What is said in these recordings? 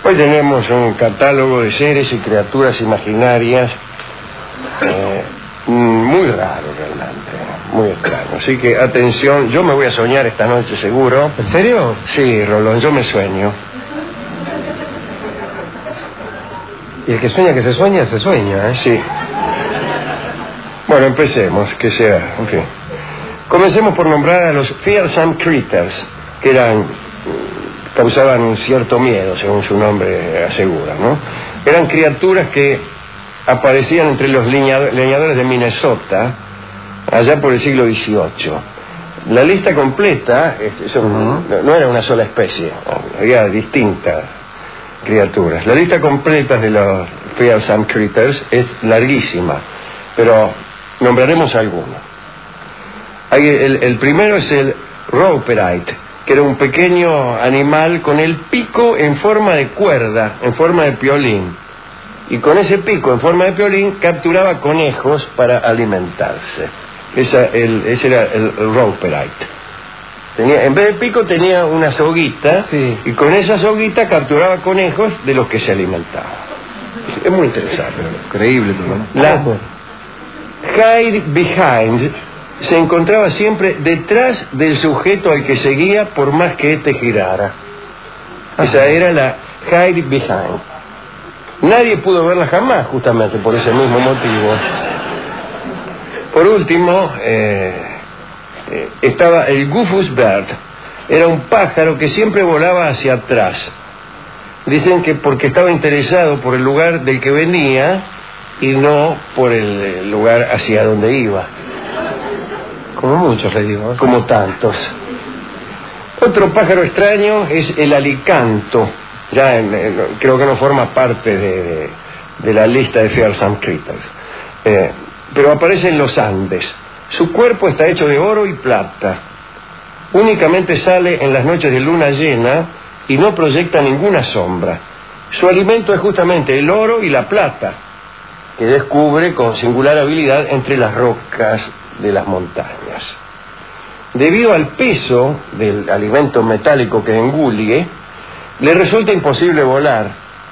Hoy tenemos un catálogo de seres y criaturas imaginarias muy raro realmente, muy extraño. Así que atención, yo me voy a soñar esta noche seguro. ¿En serio? Sí, Rolón, yo me sueño. Y el que sueña que se sueña, ¿eh? Sí. Bueno, empecemos, que sea, en fin. Comencemos por nombrar a los Fearsome Critters, que causaban un cierto miedo, según su nombre asegura, ¿no? Eran criaturas que aparecían entre los leñadores de Minnesota, allá por el siglo XVIII. La lista completa, no era una sola especie, había distintas criaturas. La lista completa de los Fearsome Critters es larguísima, pero nombraremos algunos. El primero es el Roperite, que era un pequeño animal con el pico en forma de cuerda, en forma de piolín. Y con ese pico en forma de piolín capturaba conejos para alimentarse. Ese era el Roperite. En vez de pico tenía una soguita, sí, y con esa soguita capturaba conejos de los que se alimentaba. Es muy interesante. Increíble, ¿no? La hide behind se encontraba siempre detrás del sujeto al que seguía por más que éste girara. Esa era la hide behind. Nadie pudo verla jamás, justamente por ese mismo motivo. Por último, estaba el Goofus Bird. Era un pájaro que siempre volaba hacia atrás. Dicen que porque estaba interesado por el lugar del que venía y no por el lugar hacia donde iba. Como muchos, le digo, ¿eh? Como tantos. Otro pájaro extraño es el alicanto. Ya creo que no forma parte de la lista de Fearsome Critters. Pero aparece en los Andes. Su cuerpo está hecho de oro y plata. Únicamente sale en las noches de luna llena y no proyecta ninguna sombra. Su alimento es justamente el oro y la plata, que descubre con singular habilidad entre las rocas de las montañas. Debido al peso del alimento metálico que engulle, le resulta imposible volar.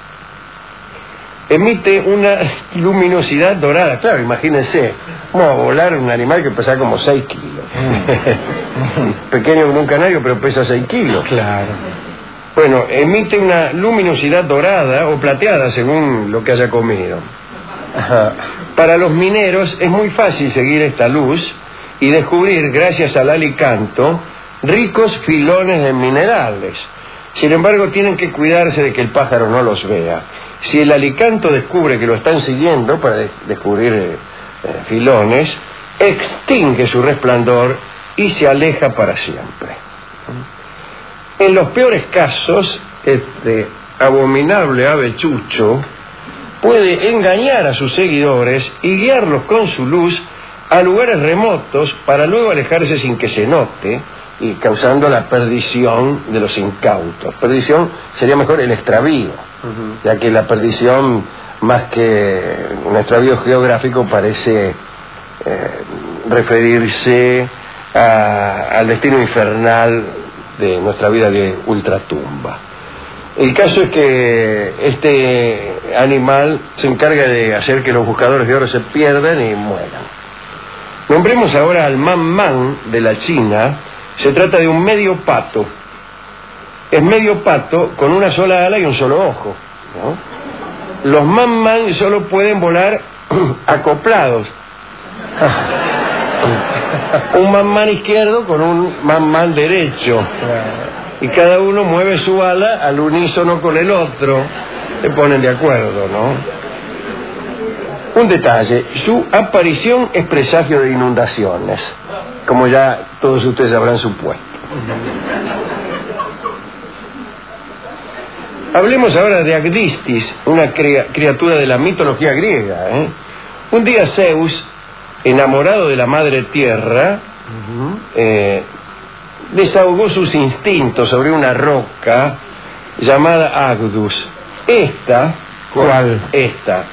Emite una luminosidad dorada. Claro, imagínense, vamos a volar un animal que pesa como 6 kilos. Pequeño como un canario, pero pesa 6 kilos. Claro. Bueno, emite una luminosidad dorada o plateada, según lo que haya comido. Para los mineros es muy fácil seguir esta luz y descubrir, gracias al alicanto, ricos filones de minerales. Sin embargo, tienen que cuidarse de que el pájaro no los vea. Si el alicanto descubre que lo están siguiendo para descubrir filones, extingue su resplandor y se aleja para siempre. En los peores casos, este abominable avechucho puede engañar a sus seguidores y guiarlos con su luz a lugares remotos para luego alejarse sin que se note, y causando la perdición de los incautos. Perdición sería mejor el extravío, ya que la perdición, más que un extravío geográfico, parece referirse al destino infernal de nuestra vida de ultratumba. El caso es que este animal se encarga de hacer que los buscadores de oro se pierdan y mueran. Nombremos ahora al man de la China. Se trata de un medio pato. Es medio pato con una sola ala y un solo ojo, ¿no? Los man solo pueden volar acoplados. Un man izquierdo con un man derecho. Y cada uno mueve su ala al unísono con el otro. Se ponen de acuerdo, ¿no? Un detalle, su aparición es presagio de inundaciones, como ya todos ustedes habrán supuesto. Hablemos ahora de Agdistis, una criatura de la mitología griega, ¿eh? Un día Zeus, enamorado de la madre tierra, desahogó sus instintos sobre una roca llamada Agdus. ¿Cuál? Esta.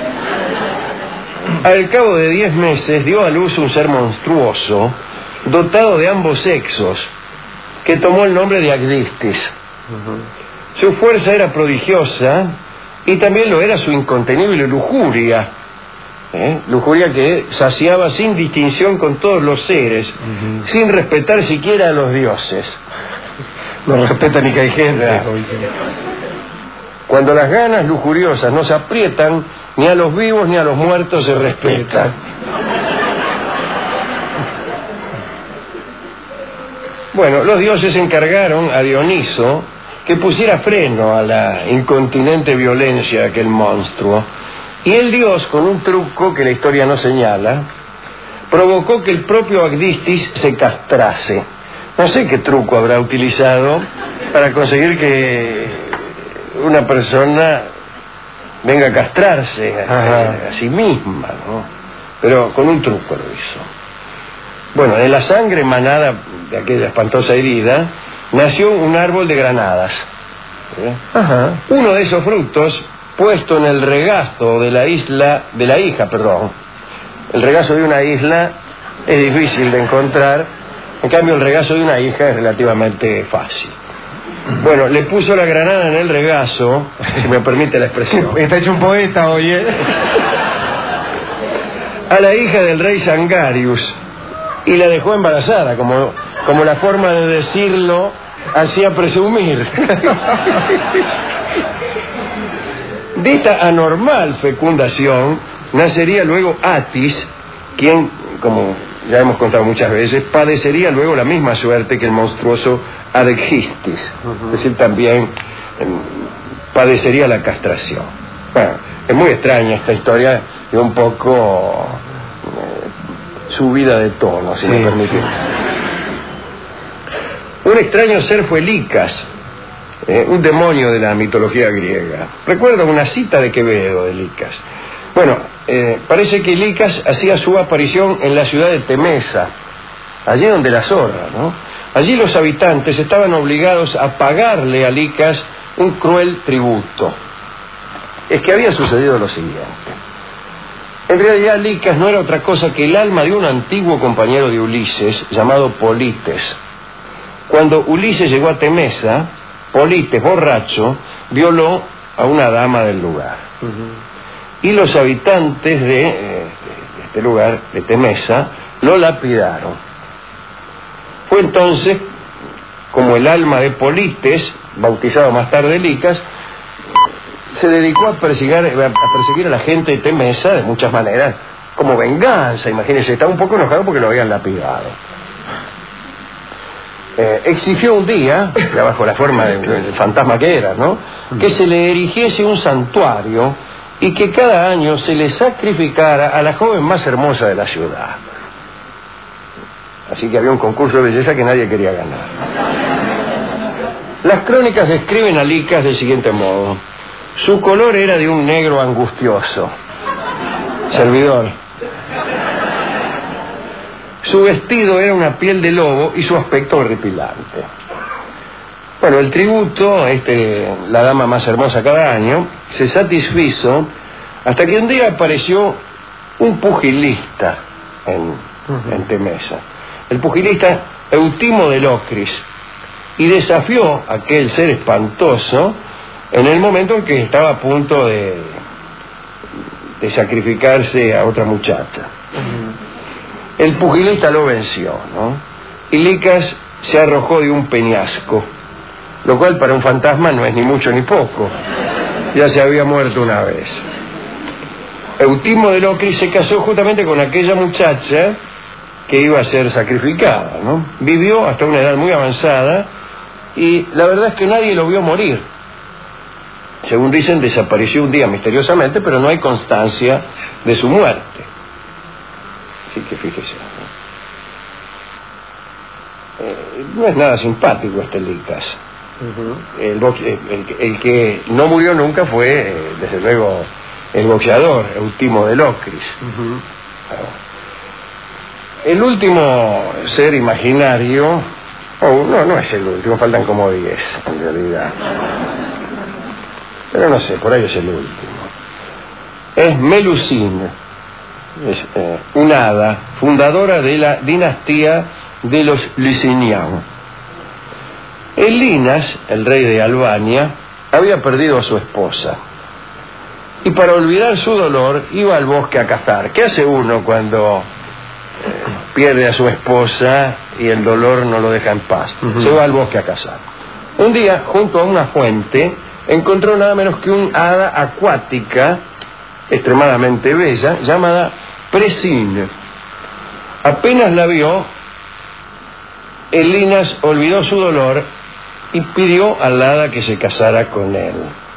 Al cabo de 10 meses dio a luz un ser monstruoso, dotado de ambos sexos, que tomó el nombre de Agdistis. Su fuerza era prodigiosa y también lo era su incontenible lujuria. Lujuria que saciaba sin distinción con todos los seres, sin respetar siquiera a los dioses. No respeta ni que hay gente. Cuando las ganas lujuriosas no se aprietan, ni a los vivos ni a los muertos se respeta. Bueno, los dioses encargaron a Dioniso que pusiera freno a la incontinente violencia de aquel monstruo. Y el dios, con un truco que la historia no señala, provocó que el propio Agdistis se castrase. No sé qué truco habrá utilizado para conseguir que una persona venga a castrarse a sí misma, ¿no? Pero con un truco lo hizo. Bueno, de la sangre emanada de aquella espantosa herida nació un árbol de granadas. Uno de esos frutos, puesto en el regazo de la hija. El regazo de una isla es difícil de encontrar, en cambio el regazo de una hija es relativamente fácil. Bueno, le puso la granada en el regazo, si me permite la expresión. Está hecho un poeta, oye. A la hija del rey Sangarius, y la dejó embarazada, como la forma de decirlo hacía presumir. De esta anormal fecundación nacería luego Atis, quien, como ya hemos contado muchas veces, padecería luego la misma suerte que el monstruoso Adechistis. Es decir, también padecería la castración. Bueno, es muy extraña esta historia y un poco subida de tono, si me permite. Un extraño ser fue Licas, un demonio de la mitología griega. Recuerdo una cita de Quevedo de Licas. Bueno, parece que Licas hacía su aparición en la ciudad de Temesa, allí donde la zorra, ¿no? Allí los habitantes estaban obligados a pagarle a Licas un cruel tributo. Es que había sucedido lo siguiente. En realidad Licas no era otra cosa que el alma de un antiguo compañero de Ulises llamado Polites. Cuando Ulises llegó a Temesa, Polites, borracho, violó a una dama del lugar. Y los habitantes de este lugar, de Temesa, lo lapidaron. Fue entonces como el alma de Polites, bautizado más tarde Licas, se dedicó a perseguir a la gente de Temesa de muchas maneras, como venganza. Imagínense, estaba un poco enojado porque lo habían lapidado. Exigió un día, ya bajo la forma del fantasma que era, ¿no?, que se le erigiese un santuario y que cada año se le sacrificara a la joven más hermosa de la ciudad. Así que había un concurso de belleza que nadie quería ganar. Las crónicas describen a Licas del siguiente modo: su color era de un negro angustioso. Servidor. Su vestido era una piel de lobo y su aspecto horripilante. Bueno, el tributo, la dama más hermosa cada año, se satisfizo hasta que un día apareció un pugilista en Temesa. El pugilista Eutimo de Locris, y desafió a aquel ser espantoso en el momento en que estaba a punto de sacrificarse a otra muchacha. El pugilista lo venció, ¿no? Y Licas se arrojó de un peñasco, lo cual para un fantasma no es ni mucho ni poco. Ya se había muerto una vez. Eutimo de Locris se casó justamente con aquella muchacha que iba a ser sacrificada, ¿no? Vivió hasta una edad muy avanzada y la verdad es que nadie lo vio morir. Según dicen, desapareció un día misteriosamente, pero no hay constancia de su muerte. Así que fíjese, no es nada simpático este Licas. El que no murió nunca fue, desde luego, el boxeador Eutimo de Locris. El último ser imaginario, no es el último, faltan como 10 en realidad, pero no sé, por ahí es el último. Es Melusine. Es una hada fundadora de la dinastía de los Licinianos. El Linas, el rey de Albania, había perdido a su esposa. Y para olvidar su dolor iba al bosque a cazar. ¿Qué hace uno cuando pierde a su esposa y el dolor no lo deja en paz? Se va al bosque a cazar. Un día, junto a una fuente, encontró nada menos que un hada acuática extremadamente bella, llamada Presine. Apenas la vio, Elinas olvidó su dolor y pidió al hada que se casara con él.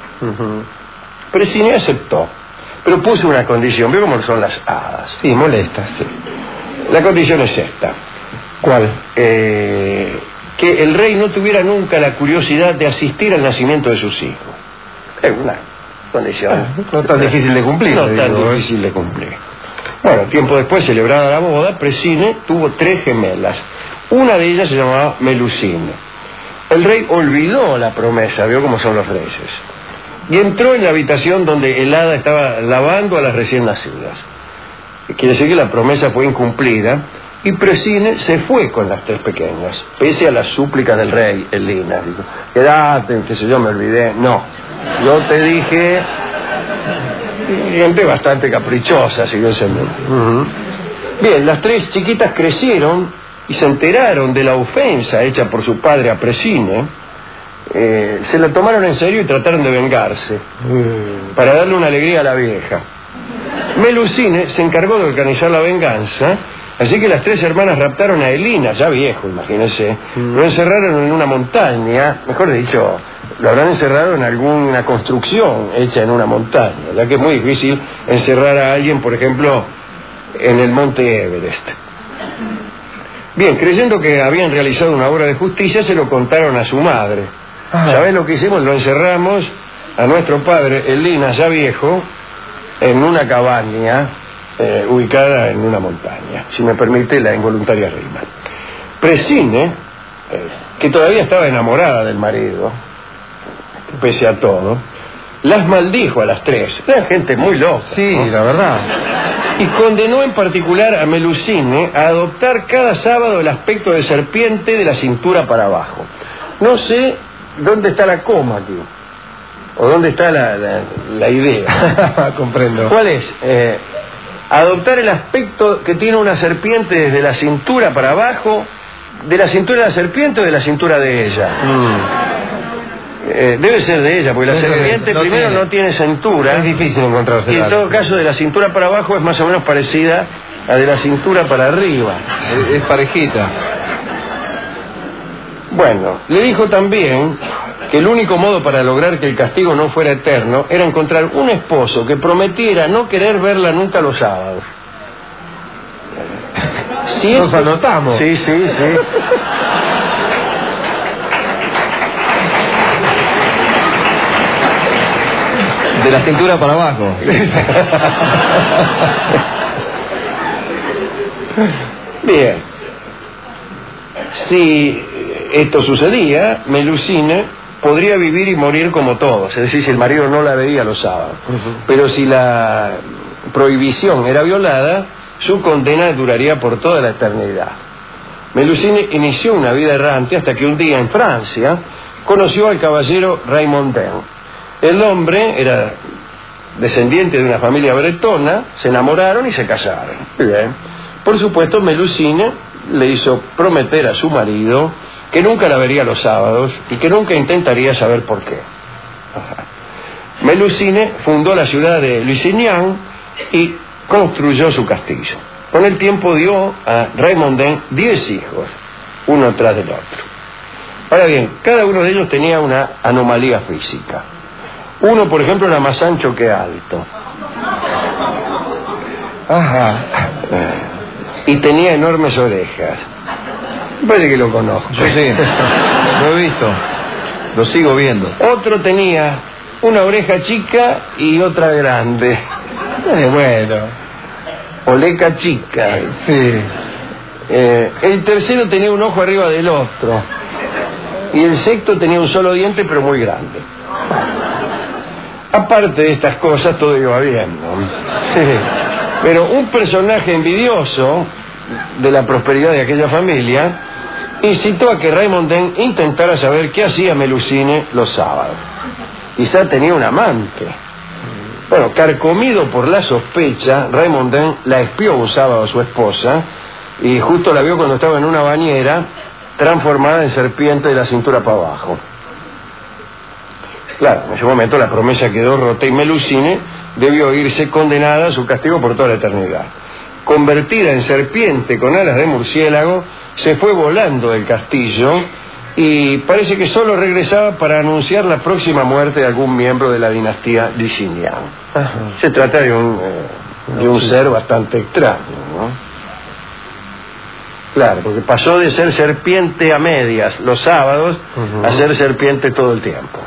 Presine aceptó, pero puso una condición. ¿Ve cómo son las hadas? Sí, molestas. Sí. La condición es esta. ¿Cuál? Que el rey no tuviera nunca la curiosidad de asistir al nacimiento de sus hijos. Es una condición no tan difícil de cumplir. No tan difícil de cumplir. Bueno, tiempo después, celebrada la boda, Presine tuvo 3 gemelas. Una de ellas se llamaba Melusine. El rey olvidó la promesa, vio cómo son los reyes, y entró en la habitación donde el hada estaba lavando a las recién nacidas. Quiere decir que la promesa fue incumplida, y Presine se fue con las 3 pequeñas, pese a las súplicas del rey. Elinas dijo: quédate, qué sé yo, me olvidé. No, yo te dije. Gente bastante caprichosa, siguió siendo. Bien, las 3 chiquitas crecieron y se enteraron de la ofensa hecha por su padre a Presine. Se la tomaron en serio y trataron de vengarse para darle una alegría a la vieja. Melusine se encargó de organizar la venganza, así que las 3 hermanas raptaron a Elinas, ya viejo, imagínense, lo encerraron en una montaña, mejor dicho, lo habrán encerrado en alguna construcción hecha en una montaña, ya que es muy difícil encerrar a alguien, por ejemplo, en el monte Everest. Bien, creyendo que habían realizado una obra de justicia, se lo contaron a su madre. ¿Sabés lo que hicimos? Lo encerramos a nuestro padre, Elinas, ya viejo, en una cabaña ubicada en una montaña. Si me permite la involuntaria rima. Presine, que todavía estaba enamorada del marido, pese a todo, las maldijo a las 3. Eran gente muy loca. Sí, ¿no? La verdad. Y condenó en particular a Melusine a adoptar cada sábado el aspecto de serpiente de la cintura para abajo. No sé dónde está la coma aquí, o dónde está la idea. Comprendo. ¿Cuál es? Adoptar el aspecto que tiene una serpiente desde la cintura para abajo, de la cintura de la serpiente o de la cintura de ella. Debe ser de ella, porque la serpiente primero no tiene cintura. Es difícil encontrarse. Y en todo caso, de la cintura para abajo es más o menos parecida a de la cintura para arriba. Es parejita. Bueno, le dijo también que el único modo para lograr que el castigo no fuera eterno era encontrar un esposo que prometiera no querer verla nunca los sábados. ¿Sí? Nos anotamos. Sí. De la cintura para abajo. Bien. Si esto sucedía, Melusine podría vivir y morir como todos, es decir, si el marido no la veía los sábados. Pero si la prohibición era violada, su condena duraría por toda la eternidad. Melusine inició una vida errante hasta que un día en Francia conoció al caballero Raimondin. El hombre era descendiente de una familia bretona, se enamoraron y se casaron. Bien. Por supuesto, Melusine le hizo prometer a su marido que nunca la vería los sábados y que nunca intentaría saber por qué. Melusine fundó la ciudad de Lusignan y construyó su castillo. Con el tiempo dio a Raimondin 10 hijos, uno tras del otro. Ahora bien, cada uno de ellos tenía una anomalía física. Uno, por ejemplo, era más ancho que alto. Y tenía enormes orejas. Me parece que lo conozco. Yo sí, lo he visto. Lo sigo viendo. Otro tenía una oreja chica y otra grande. Bueno. Oleca chica. Sí. El tercero tenía un ojo arriba del otro. Y el sexto tenía un solo diente, pero muy grande. Aparte de estas cosas, todo iba bien, ¿no? Sí. Pero un personaje envidioso de la prosperidad de aquella familia incitó a que Raimondin intentara saber qué hacía Melusine los sábados. quizá tenía un amante. Bueno, carcomido por la sospecha, Raymondin la espió un sábado a su esposa y justo la vio cuando estaba en una bañera transformada en serpiente de la cintura para abajo. Claro, en ese momento la promesa quedó rota y Melusine debió irse condenada a su castigo por toda la eternidad. Convertida en serpiente con alas de murciélago, se fue volando del castillo y parece que solo regresaba para anunciar la próxima muerte de algún miembro de la dinastía Licinian. Se trata de un ser bastante extraño, ¿no? Claro, porque pasó de ser serpiente a medias los sábados a ser serpiente todo el tiempo.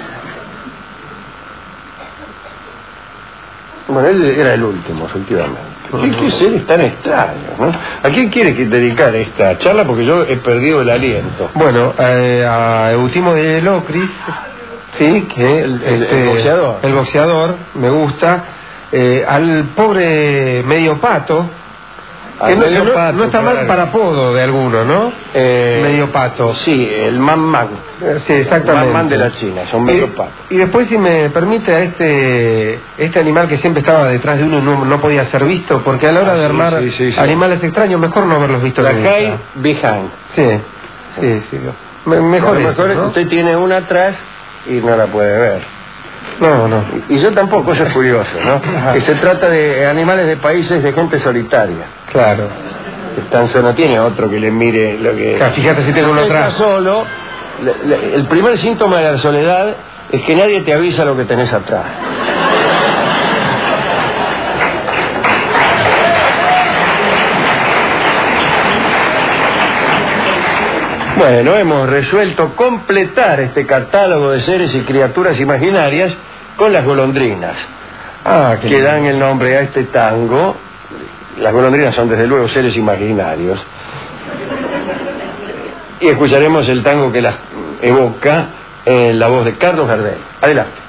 Bueno, ese era el último, efectivamente. ¿Qué seres tan extraños, no? ¿A quién quiere dedicar esta charla? Porque yo he perdido el aliento. Bueno, a Eutimo de Locris, sí, que el boxeador. El boxeador, me gusta. Al pobre medio pato. Que no está mal para apodo de alguno, ¿no? Medio pato. Sí, el man. Sí, exactamente. Man de la China, son medio pato. Y después, si me permite, a este animal que siempre estaba detrás de uno no podía ser visto, porque a la hora de armar animales extraños, mejor no haberlos visto. La Jay Behind. Sí. Mejor es que usted tiene una atrás y no la puede ver. No. Y yo tampoco, eso es curioso, ¿no? Que se trata de animales de países de gente solitaria. Claro. No tiene otro que le mire lo que... Fíjate si tengo uno atrás. Está solo. El primer síntoma de la soledad es que nadie te avisa lo que tenés atrás. Bueno, hemos resuelto completar este catálogo de seres y criaturas imaginarias con las golondrinas, que dan el nombre a este tango. Las golondrinas son desde luego seres imaginarios. Y escucharemos el tango que las evoca en la voz de Carlos Gardel. Adelante.